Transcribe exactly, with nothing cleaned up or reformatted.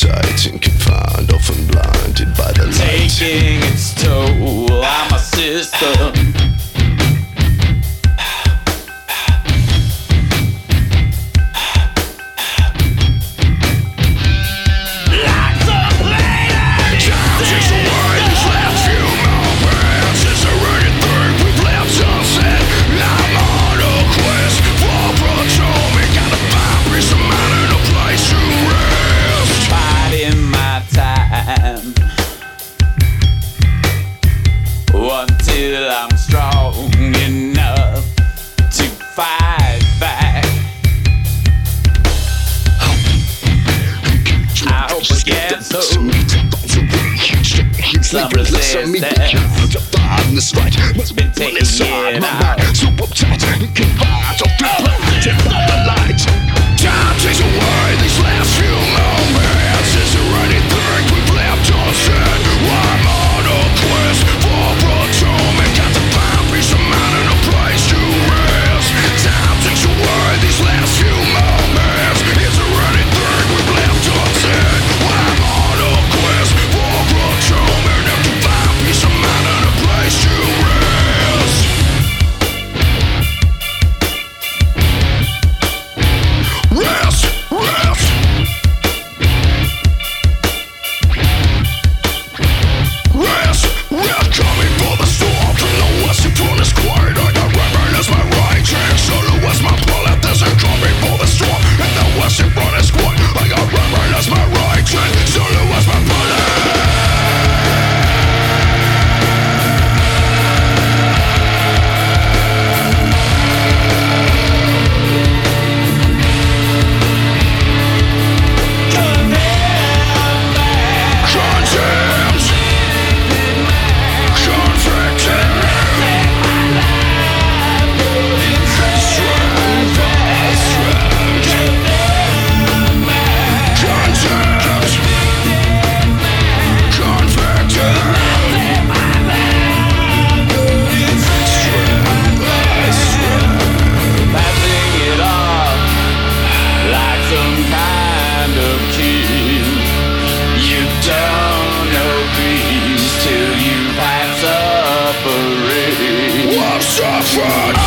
tight and confined, often blinded by the light. Taking its toll on my system. Until I'm strong enough to fight back. I hope I get so some resistance. It's been taking it out. Time takes away these last few moments. Is there anything we've left unsaid? I'm on a quest for atonement. Got to find peace of mind and a place to rest. Time takes away these last few moments. Is there anything we've left unsaid? I'm on a quest for atonement. Got to find peace of mind and a place to rest. Rest, rest. Rest, rest. Coming for the storm from the west and from this quiet. I got rubber as my right hand, solo as my bullet. There's a coming for the storm in the west and from this quiet. I got rubber as my right hand, solo as my bullet. Suffered.